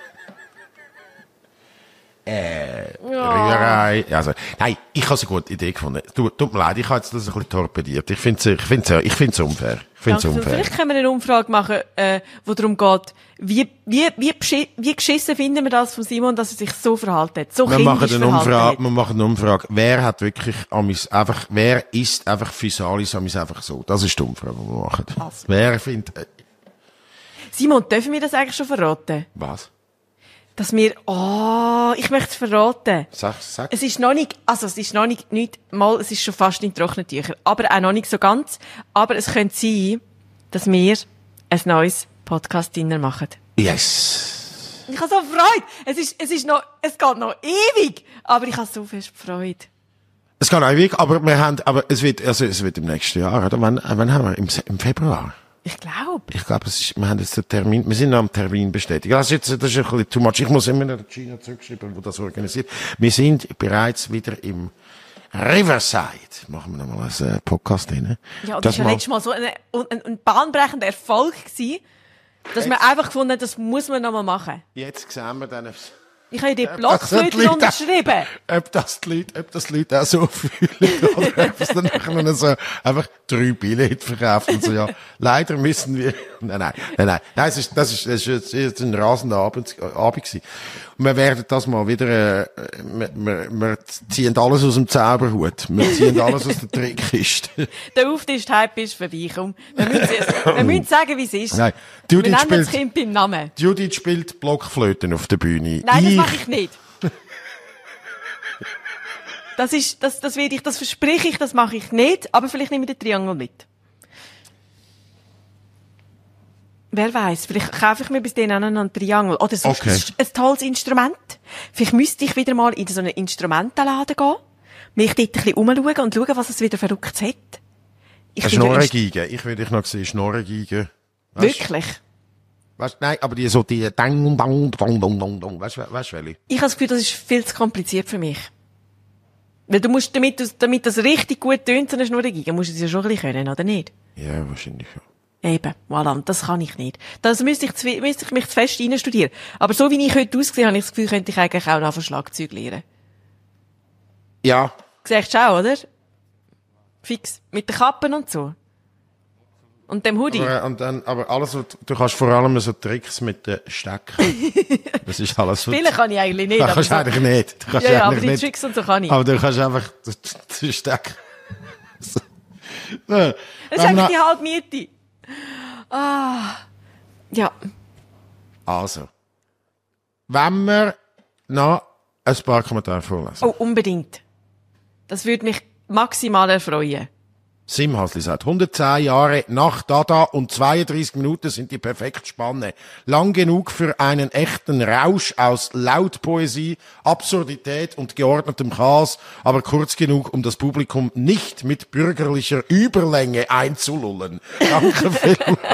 [SPEAKER 2] Rührei. Also, nein, ich habe eine gute Idee gefunden. Du, tut mir leid, ich habe jetzt das ein bisschen torpediert. Ich finde es, ich finde es, ich finde es unfair. Ich finde es
[SPEAKER 3] Danke.
[SPEAKER 2] unfair.
[SPEAKER 3] Vielleicht können wir eine Umfrage machen, äh, wo darum geht, wie, wie, wie, beschi- wie geschissen finden wir das von Simon, dass er sich so verhalten hat, so
[SPEAKER 2] Wir machen
[SPEAKER 3] kindisch
[SPEAKER 2] eine
[SPEAKER 3] verhalten
[SPEAKER 2] Umfrage,
[SPEAKER 3] hat.
[SPEAKER 2] wir machen eine Umfrage. Wer hat wirklich amis einfach, wer isst einfach Physalis amis einfach so? Das ist die Umfrage, die wir machen.
[SPEAKER 3] Was?
[SPEAKER 2] Wer findet, äh,
[SPEAKER 3] Simon, dürfen wir das eigentlich schon verraten?
[SPEAKER 2] was?
[SPEAKER 3] Dass wir, oh, ich möchte es verraten.
[SPEAKER 2] Sag, sag.
[SPEAKER 3] Es ist noch nicht, also es ist noch nicht, nicht mal, es ist schon fast in trockenen Tüchern, aber auch noch nicht so ganz. Aber es könnte sein, dass wir ein neues Podcast-Dinner machen.
[SPEAKER 2] Yes.
[SPEAKER 3] Ich habe so Freude. Es ist, es ist noch, es geht noch ewig, aber ich habe so fest Freude.
[SPEAKER 2] Es kann auch weg, aber wir haben, aber es wird, also es wird im nächsten Jahr, oder? Wann, wann haben wir? Im, Se- im Februar?
[SPEAKER 3] Ich glaube.
[SPEAKER 2] Ich glaube, es ist, wir haben jetzt den Termin, wir sind noch am Termin bestätigt. Das ist jetzt, das ist ein bisschen too much. Ich muss immer noch Gina zurückschreiben, wo das organisiert. Wir sind bereits wieder im Riverside. Machen wir nochmal einen äh, Podcast hin.
[SPEAKER 3] Ja, und das war ja letztes Mal so ein, ein, ein bahnbrechender Erfolg gewesen. Dass wir einfach gefunden haben, das muss man noch mal machen.
[SPEAKER 2] Jetzt sehen wir dann...
[SPEAKER 3] Ich habe die Blockflöte unterschrieben.
[SPEAKER 2] Ob das die Leute, ob das die Leute auch so fühlen, oder ob es dann nachher so einfach drei Billette verkauft und so, ja, leider müssen wir, nein, nein, nein, nein, nein, es ist, das ist, das ist, das ist ein rasender Abend, Abend gewesen. Und wir werden das mal wieder, äh, wir, wir, wir ziehen alles aus dem Zauberhut. Wir ziehen alles aus der Trickkiste.
[SPEAKER 3] Der Auftisch-Hype ist vorbei, komm. Wir müssen, wir müssen sagen, wie es ist.
[SPEAKER 2] Nein,
[SPEAKER 3] wir nennen das Kind beim Namen.
[SPEAKER 2] Judith spielt Blockflöten auf der Bühne.
[SPEAKER 3] Nein, das mache ich nicht. Das ist, das, das will ich, das verspreche ich, das mache ich nicht, aber vielleicht nehme ich den Triangel mit. Wer weiss, vielleicht kaufe ich mir bis dahin auch noch einen Triangel. Oder so
[SPEAKER 2] okay.
[SPEAKER 3] ein, ein tolles Instrument. Vielleicht müsste ich wieder mal in so einen Instrumentenladen gehen, mich dort ein bisschen umschauen und schauen, was es wieder Verrücktes hat.
[SPEAKER 2] Ich eine Schnorrengeige. Ich will dich noch sehen, Schnorrengeige.
[SPEAKER 3] Wirklich?
[SPEAKER 2] Weißt, nein, aber die so, die dang, dang, dang, dang, dang, dang. Weißt du, weißt du, welche?
[SPEAKER 3] Ich habe das Gefühl, das ist viel zu kompliziert für mich. Weil du musst, damit, damit das richtig gut tönt, so eine Schnorrengeige, musst du es ja schon ein bisschen können, oder nicht?
[SPEAKER 2] Ja, wahrscheinlich, ja.
[SPEAKER 3] Eben, voilà, das kann ich nicht. Das müsste ich, zu, müsste ich mich zu fest reinstudieren. Aber so wie ich heute aussehe, habe ich das Gefühl, könnte ich eigentlich auch noch von Schlagzeug lernen.
[SPEAKER 2] Ja.
[SPEAKER 3] Siehst du auch, oder? Fix. Mit den Kappen und so. Und dem Hoodie.
[SPEAKER 2] Aber, und dann, aber alles, du, du kannst vor allem so Tricks mit den Stecken. Das ist alles.
[SPEAKER 3] Spielen kann ich eigentlich nicht.
[SPEAKER 2] Das kannst du eigentlich nicht. Du kannst
[SPEAKER 3] ja, ja,
[SPEAKER 2] eigentlich
[SPEAKER 3] aber die
[SPEAKER 2] nicht.
[SPEAKER 3] Tricks und so kann ich.
[SPEAKER 2] Aber du kannst einfach den Stecken. So.
[SPEAKER 3] Das ist einfach die Halbmiete. Ah. Ja.
[SPEAKER 2] Also. Wenn wir noch ein paar Kommentare vorlesen.
[SPEAKER 3] Oh, unbedingt. Das würde mich maximal erfreuen.
[SPEAKER 2] Sim Hasli sagt, hundertzehn Jahre nach Dada und zweiunddreißig Minuten sind die perfekte Spanne. Lang genug für einen echten Rausch aus Lautpoesie, Absurdität und geordnetem Chaos, aber kurz genug, um das Publikum nicht mit bürgerlicher Überlänge einzulullen. Danke vielmals.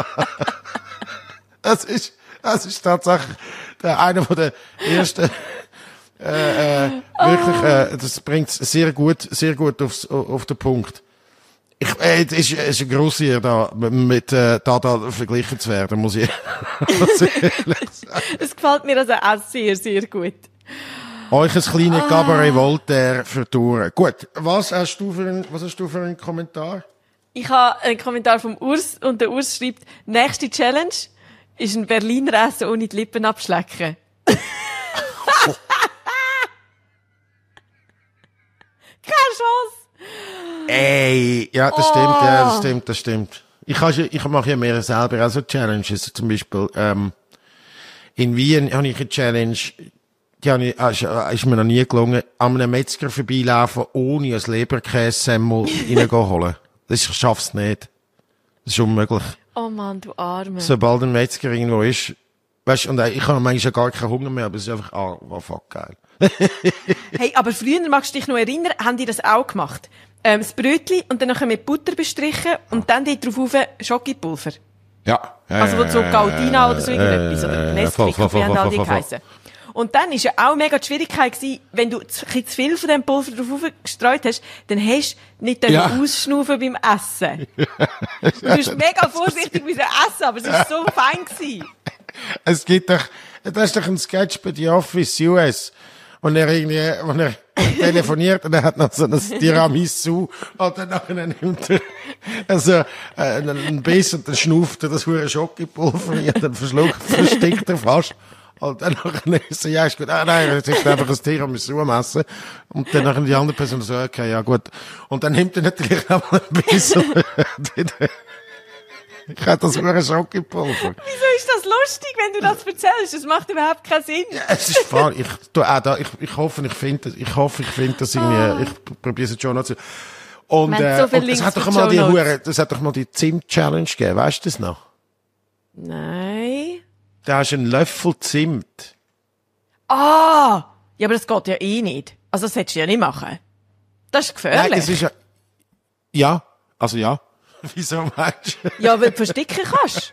[SPEAKER 2] Das ist, das ist tatsächlich der, einer von der ersten, äh, äh, wirklich, äh, das bringt sehr gut, sehr gut aufs, auf den Punkt. Ich, äh, es ist, es ist eine grosse Ehre, da mit äh, Dada verglichen zu werden, muss ich, muss ich ehrlich sagen.
[SPEAKER 3] Es gefällt mir also auch sehr, sehr gut.
[SPEAKER 2] Euch ein kleines ah. Cabaret Voltaire für Touren. Gut, was hast du für ein, was hast du für einen Kommentar?
[SPEAKER 3] Ich habe einen Kommentar vom Urs und der Urs schreibt, nächste Challenge ist ein Berliner Essen ohne die Lippen abschlecken. Keine Chance!
[SPEAKER 2] Ey, ja, das oh. stimmt, ja, das stimmt, das stimmt. Ich, kann, ich mache ja mehr selber auch so Challenges. Zum Beispiel, ähm, in Wien habe ich eine Challenge, die habe ich, ist, ist mir noch nie gelungen, an einem Metzger vorbeilaufen, ohne ein Leberkäse-Semmel reinzuholen. Das ich schaff's nicht. Das ist unmöglich.
[SPEAKER 3] Oh Mann, du Arme.
[SPEAKER 2] Sobald ein Metzger irgendwo ist, weißt, und ich habe manchmal gar keinen Hunger mehr, aber es ist einfach, ah, oh, fuck, geil.
[SPEAKER 3] Hey, aber früher, magst du dich noch erinnern, haben die das auch gemacht? Ähm, das Brötchen und dann nachher mit Butter bestrichen und dann dort drauf Schokipulver.
[SPEAKER 2] Ja. ja
[SPEAKER 3] also so Galdina oder so irgendetwas, oder Nesquik, wie haben all die geheissen. Und dann war ja auch mega die Schwierigkeit gewesen, wenn du zu viel von diesem Pulver drauf gestreut hast, dann hast du nicht ja. ausschnaufen beim Essen. Und du musst mega vorsichtig mit dem Essen, aber es war so fein gewesen.
[SPEAKER 2] Es gibt doch, das ist doch ein Sketch bei The Office U S, und er irgendwie, und er telefoniert und er hat noch so ein Tiramisu und dann nachher nimmt er also, äh, einen Biss und dann schnauft er das hure Schokipulver und dann verschluckt, verstickt er fast. Und dann nachher ist er, ja, ist gut, ah, nein, jetzt ist einfach ein Tiramisu am Essen. Und dann nachher die andere Person so, okay, ja, gut. Und dann nimmt er natürlich auch mal ein Biss und ich habe das hure Schokipulver.
[SPEAKER 3] Wieso ist das lustig, wenn du das erzählst? Das macht überhaupt keinen Sinn.
[SPEAKER 2] Ja, es ist voll, ich, du, auch da, ich, ich hoffe, ich finde, ich hoffe, ich finde das irgendwie, oh. ich probiere es schon noch zu. Und, äh, so und es hat doch mal die hure, das hat doch mal die Zimt-Challenge gegeben, weißt du das noch?
[SPEAKER 3] Nein.
[SPEAKER 2] Da hast du einen Löffel Zimt.
[SPEAKER 3] Ah! Ja, aber das geht ja eh nicht. Also, das hättest du ja nicht machen. Das ist gefährlich.
[SPEAKER 2] Nein, das ist ja, ja, also ja. Wieso meinst du?
[SPEAKER 3] Ja, weil du versticken kannst.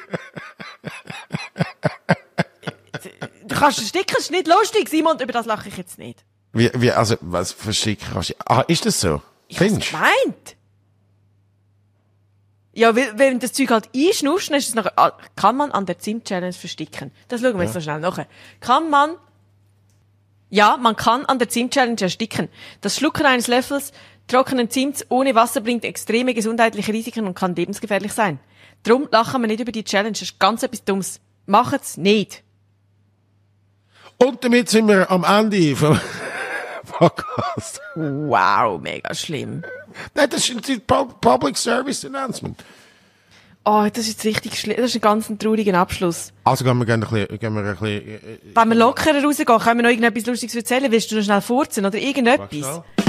[SPEAKER 3] Du kannst versticken, das ist nicht lustig, Simon, über das lache ich jetzt nicht.
[SPEAKER 2] Wie, wie, also, was versticken kannst du? Ah, ist das so?
[SPEAKER 3] Ich hab's gemeint. Ja, weil, wenn das Zeug halt einschnuscht, dann ist es nachher, ah, kann man an der Zimt-Challenge versticken? Das schauen wir jetzt
[SPEAKER 2] Ja.
[SPEAKER 3] noch schnell nach. Kann man, ja, man kann an der Zimt-Challenge ersticken. Das Schlucken eines Löffels trockenen Zimts ohne Wasser bringt extreme gesundheitliche Risiken und kann lebensgefährlich sein. Drum lachen wir nicht über die Challenge. Das ist ganz etwas Dummes. Macht's nicht.
[SPEAKER 2] Und damit sind wir am Ende vom Podcast.
[SPEAKER 3] Wow, mega schlimm.
[SPEAKER 2] Nein, das ist ein Public Service Announcement.
[SPEAKER 3] Oh, das ist jetzt richtig schlimm. Das ist ein ganz trauriger Abschluss.
[SPEAKER 2] Also gehen wir gerne ein bisschen, gehen wir ein bisschen, äh,
[SPEAKER 3] Wenn wir lockerer rausgehen, können wir noch irgendetwas Lustiges erzählen. Willst du noch schnell furzen oder irgendetwas?
[SPEAKER 2] Warte schnell.